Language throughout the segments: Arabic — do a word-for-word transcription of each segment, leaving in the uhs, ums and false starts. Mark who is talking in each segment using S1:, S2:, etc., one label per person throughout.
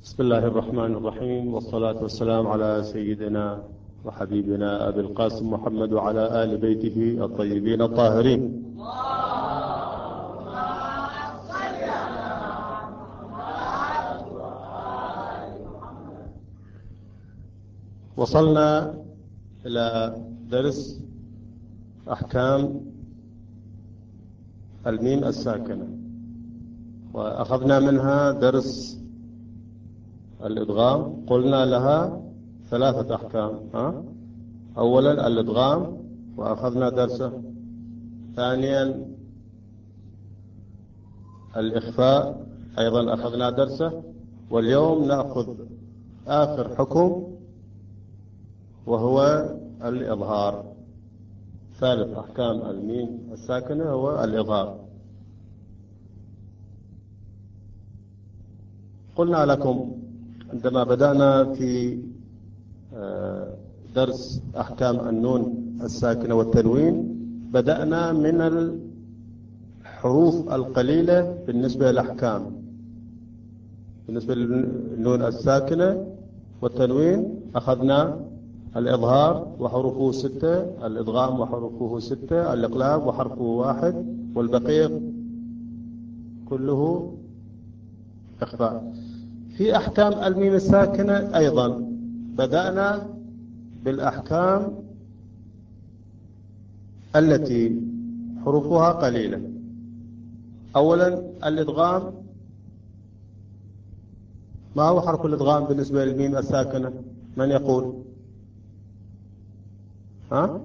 S1: بسم الله الرحمن الرحيم، والصلاة والسلام على سيدنا وحبيبنا أبي القاسم محمد وعلى آل بيته الطيبين الطاهرين. وصلنا إلى درس أحكام الميم الساكنة، وأخذنا منها درس الإدغام. قلنا لها ثلاثة أحكام. ها؟ أولا الإدغام وأخذنا درسه، ثانيا الإخفاء أيضا أخذنا درسه، واليوم نأخذ آخر حكم وهو الإظهار. ثالث أحكام الميم الساكنة هو الإظهار. قلنا لكم عندما بدأنا في درس أحكام النون الساكنة والتنوين بدأنا من الحروف القليلة بالنسبة للأحكام. بالنسبة للنون الساكنة والتنوين أخذنا الإظهار وحروفه ستة، الإدغام وحروفه ستة، الإقلاب وحرفه واحد، والبقية كله إخفاء. في أحكام الميم الساكنة أيضا بدأنا بالأحكام التي حروفها قليلة. أولا الإدغام. ما هو حرف الإدغام بالنسبة للميم الساكنة؟ من يقول؟ ها؟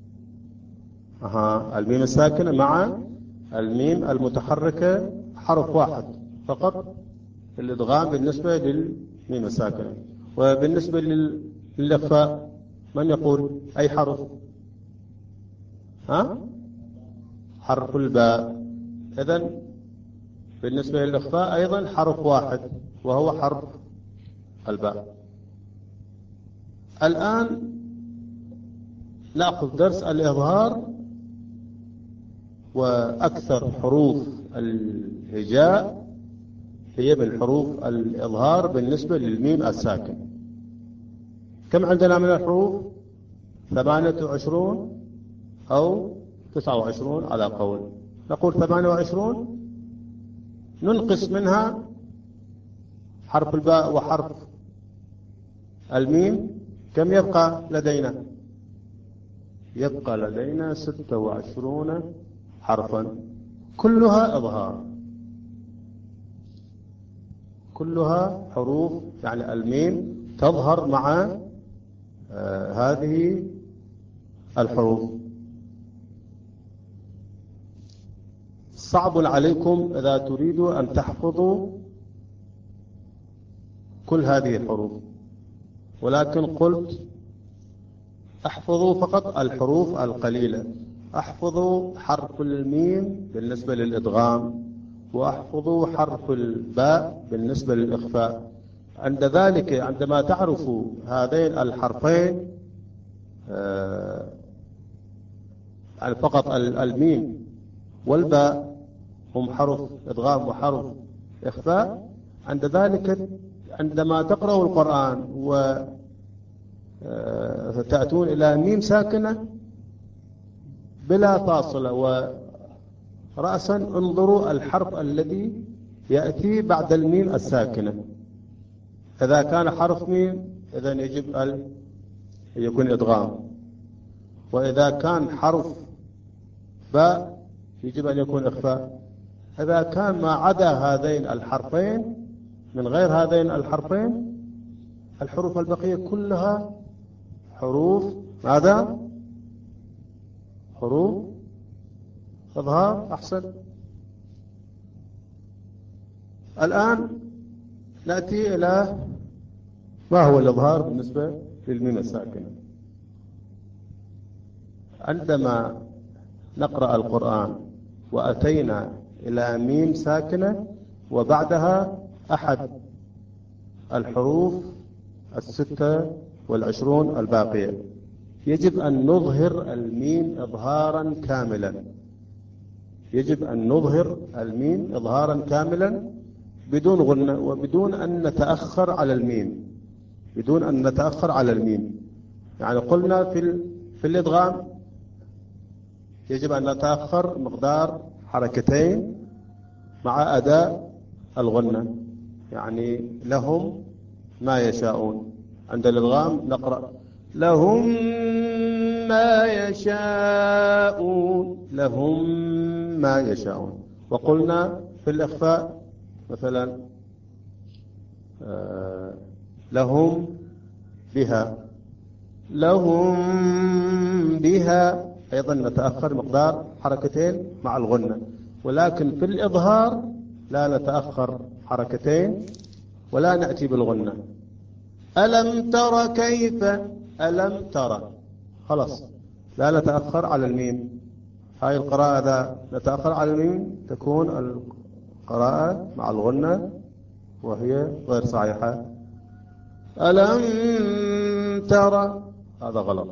S1: أها، الميم الساكنة مع الميم المتحركة حرف واحد فقط الإدغام بالنسبة للميم الساكنة. وبالنسبة للإخفاء من يقول أي حرف؟ ها؟ حرف الباء. إذن بالنسبة للإخفاء أيضا حرف واحد وهو حرف الباء. الآن نأخذ درس الإظهار، وأكثر حروف الهجاء هي من حروف الإظهار بالنسبة للميم الساكن. كم عندنا من الحروف؟ ثمانية وعشرون أو تسعة وعشرون على قول. نقول ثمانية وعشرون، ننقص منها حرف الباء وحرف الميم. كم يبقى لدينا؟ يبقى لدينا ستة وعشرون حرفا كلها إظهار، كلها حروف يعني الميم تظهر مع آه هذه الحروف. صعب عليكم إذا تريدوا أن تحفظوا كل هذه الحروف، ولكن قلت احفظوا فقط الحروف القليلة. احفظوا حرف الميم بالنسبة للإدغام، واحفظوا حرف الباء بالنسبة للإخفاء. عند ذلك عندما تعرفوا هذين الحرفين آه يعني فقط الميم والباء هم حرف إدغام وحرف إخفاء، عند ذلك عندما تقرأوا القرآن و تأتون إلى ميم ساكنة بلا فاصلة ورأسا انظروا الحرف الذي يأتي بعد الميم الساكنة. إذا كان حرف ميم إذن يجب أن يكون إدغام، وإذا كان حرف باء يجب أن يكون إخفاء. إذا كان ما عدا هذين الحرفين من غير هذين الحرفين الحروف البقية كلها حروف ماذا؟ حروف إظهار. أحسن. الآن نأتي إلى ما هو الإظهار بالنسبة للميم الساكنة. عندما نقرأ القرآن وأتينا إلى ميم ساكنة وبعدها أحد الحروف الستة والعشرون الباقية، يجب أن نظهر الميم إظهارا كاملا. يجب أن نظهر الميم إظهارا كاملا بدون غنة وبدون أن نتأخر على الميم، بدون أن نتأخر على الميم. يعني قلنا في في الإدغام يجب أن نتأخر مقدار حركتين مع أداء الغنة. يعني لهم ما يشاءون، عند الإدغام نقرأ لهم ما يشاءون، لهم ما يشاءون. وقلنا في الإخفاء مثلا آه لهم بها، لهم بها أيضا نتأخر مقدار حركتين مع الغنة. ولكن في الإظهار لا نتأخر حركتين ولا نأتي بالغنة. ألم تر كيف، ألم ترى، خلاص لا نتأخر على الميم. هاي القراءة إذا نتأخر على الميم تكون القراءة مع الغنة وهي غير صحيحة. ألم ترى هذا غلط،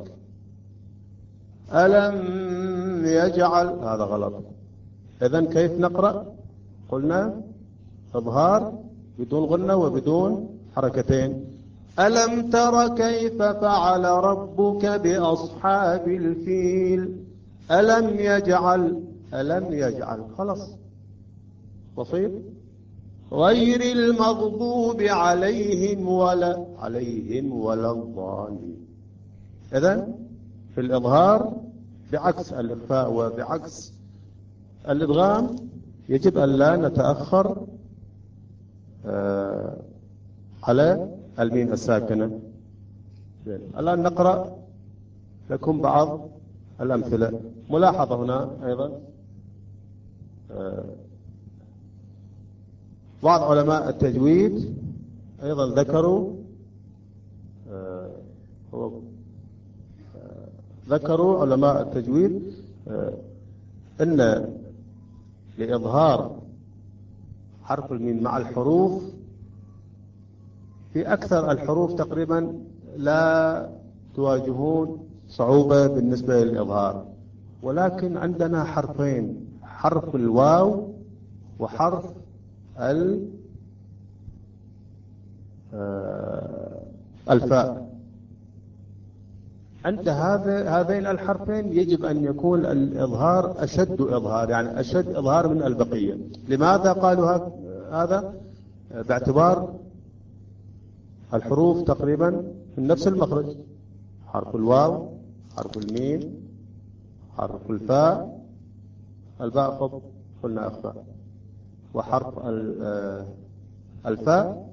S1: ألم يجعل هذا غلط. إذن كيف نقرأ؟ قلنا إظهار بدون غنة وبدون حركتين. ألم تر كيف فعل ربك بأصحاب الفيل، ألم يجعل، ألم يجعل، خلاص بسيط. غير المغضوب عليهم ولا عليهم ولا الضالين. إذن في الإظهار بعكس الإخفاء وبعكس الإدغام يجب أن لا نتأخر آه على الميم الساكنة. الآن نقرأ لكم بعض الأمثلة. ملاحظة هنا أيضا آه بعض علماء التجويد أيضا ذكروا آه هو آه ذكروا علماء التجويد آه أن لإظهار حرف الميم مع الحروف في أكثر الحروف تقريبا لا تواجهون صعوبة بالنسبة للإظهار. ولكن عندنا حرفين، حرف الواو وحرف الفاء. عند هذا هذين الحرفين يجب أن يكون الإظهار أشد إظهار، يعني أشد إظهار من البقية. لماذا قالوا هذا؟ باعتبار الحروف تقريبا من نفس المخرج، حرف الواو، حرف الميم، حرف الفاء، الباء خط قلنا أخفاء، وحرف الفاء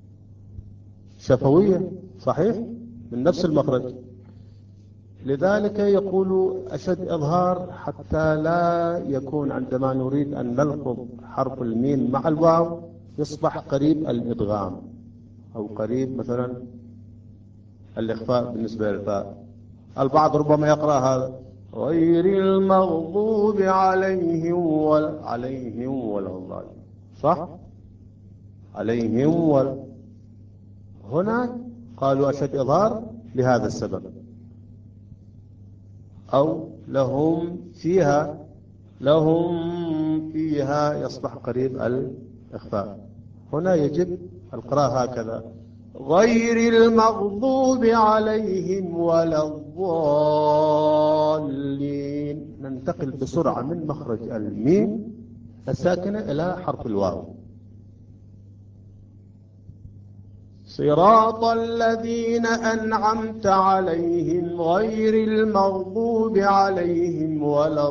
S1: شفوية صحيح من نفس المخرج. لذلك يقول أشد إظهار حتى لا يكون عندما نريد أن نلفظ حرف الميم مع الواو يصبح قريب الإدغام أو قريب مثلا الإخفاء بالنسبة للفاء. البعض ربما يقرأ هذا غير المغضوب عليهم ولا عليهم ولا الضالين، صح؟ عليهم ولا. هنا قالوا أشد إظهار لهذا السبب. أو لهم فيها، لهم فيها يصبح قريب الإخفاء. هنا يجب القراءة هكذا غير المغضوب عليهم ولا الضالين. ننتقل بسرعة من مخرج الميم الساكنة إلى حرف الواو. صراط الذين أنعمت عليهم غير المغضوب عليهم ولا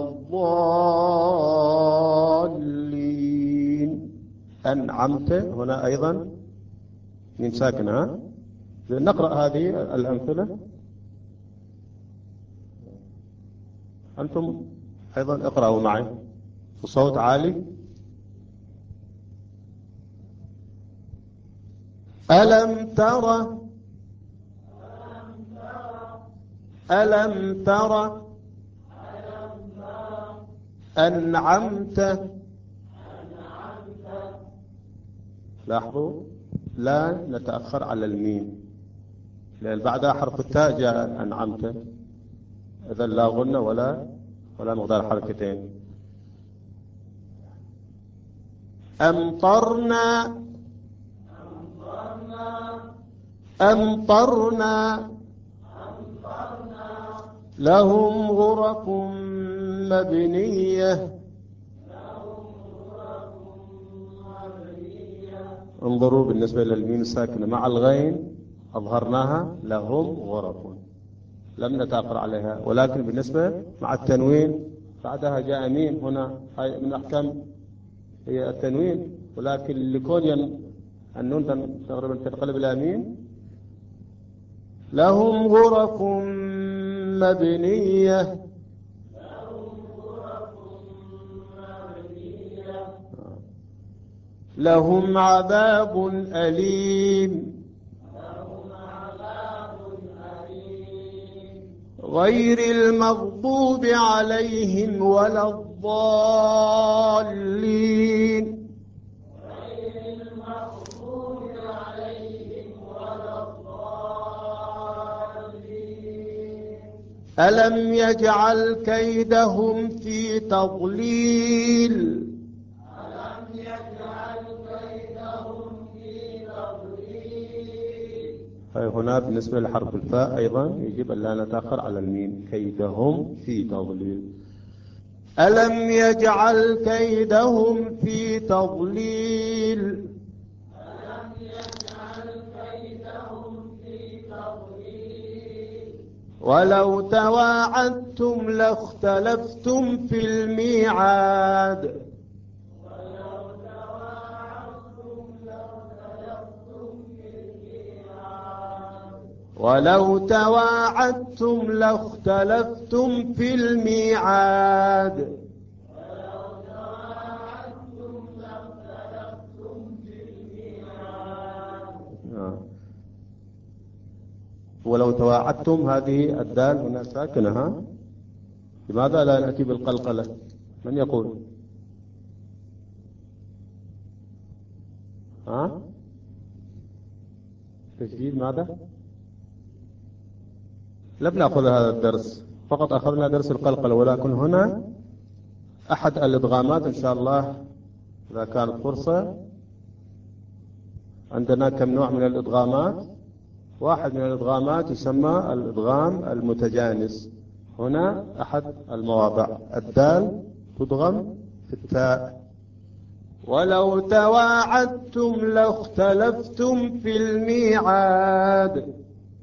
S1: الضالين. أنعمت هنا أيضا من ساكنة. نقرأ هذه الأمثلة. أنتم أيضا اقرأوا معي بصوت عالي. ألم ترى، ألم ترى أنعمت. لاحظوا لا نتأخر على الميم لأن بعدها حرف التاء جاء أنعمت، إذن لا غنة ولا ولا مقدار حركتين. أمطرنا أمطرنا لهم غرف مبنية. انظروا بالنسبة للميم الساكنة مع الغين أظهرناها لهم غرف، لم نتأخر عليها، ولكن بالنسبة مع التنوين بعدها جاء ميم، هنا هاي من أحكام هي التنوين، ولكن لكون النون تقريبا تنقلب إلى ميم. لهم غرف مبنية لهم عذاب أليم غير المغضوب عليهم ولا الضالين. ألم يجعل كيدهم في تضليل هنا بالنسبة لحرف الفاء أيضا يجب أن لا نتأخر على الميم. كيدهم في تضليل. ألم يجعل كيدهم في تضليل ولو تواعدتم لاختلفتم في الميعاد ولو تواعدتم لاختلفتم في الميعاد ولو تواعدتم هذه الدال هنا ساكنة، لماذا لا نأتي بالقلقلة؟ من يقول؟ ها؟ تشديد ماذا؟ لم نأخذ هذا الدرس، فقط أخذنا درس القلقلة، ولكن هنا أحد الإدغامات إن شاء الله إذا كانت فرصة. عندنا كم نوع من الإدغامات؟ واحد من الإدغامات يسمى الإدغام المتجانس. هنا أحد المواضع الدال تدغم في التاء. ولو تواعدتم لاختلفتم في الميعاد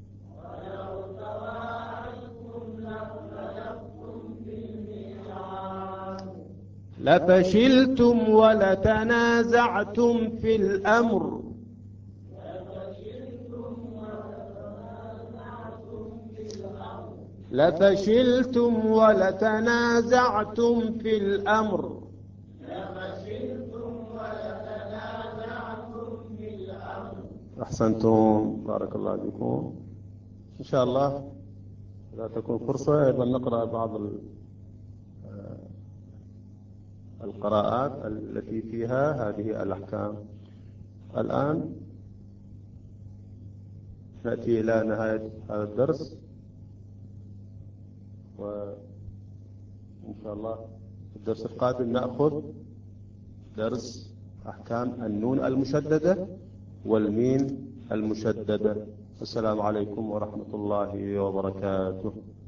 S1: لفشلتم ولتنازعتم في الأمر لفشلتم ولتنازعتم في الأمر أحسنتم، بارك الله فيكم. إن شاء الله إذا تكون فرصة أيضا نقرأ بعض القراءات التي فيها هذه الأحكام. الآن نأتي إلى نهاية هذا الدرس، وإن شاء الله في الدرس القادم نأخذ درس أحكام النون المشددة والميم المشددة. السلام عليكم ورحمة الله وبركاته.